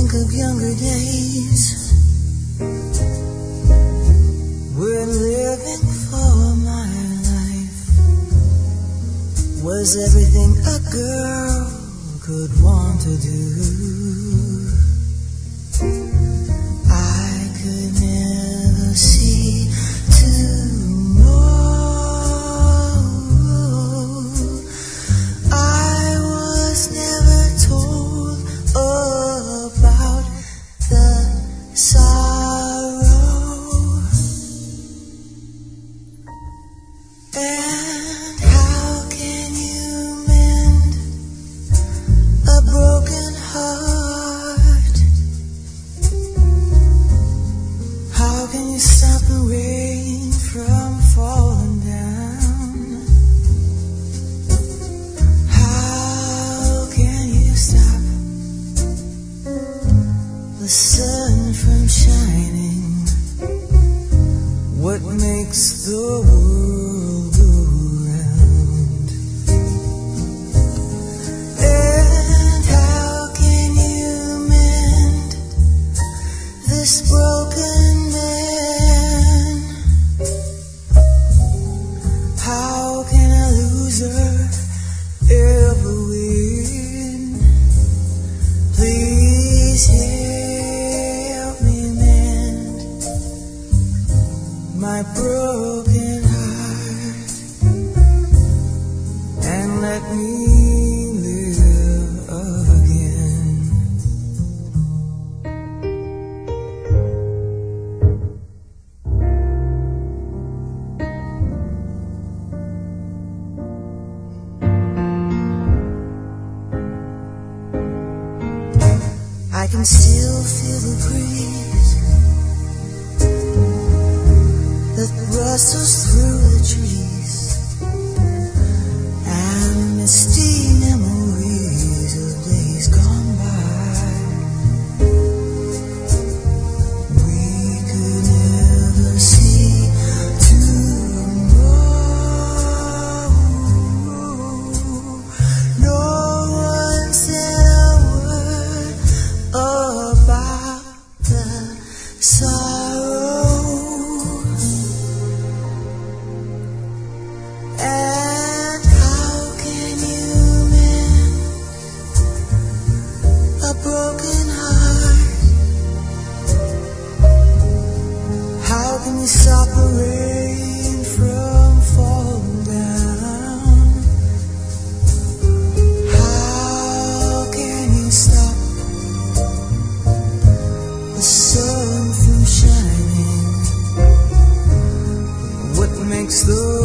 think of younger days when living for my life was everything a girl could want to do. I could never see tomorrow. I was never told about the sorrow. And how can you mend a broken heart? How can you stop the rain from falling down? How can you stop the sun from shining? What makes the world go round? And how can you mend this broken man? How can a loser ever win? Please help me mend my broken heart and let me live again. I can still feel the breeze that rustles through the trees and misty memories of days gone by. We could never see tomorrow. No one said a word about the sorrow. And how can you mend a broken heart? How can you stop the rain from falling down? How can you stop the sun from shining? What makes the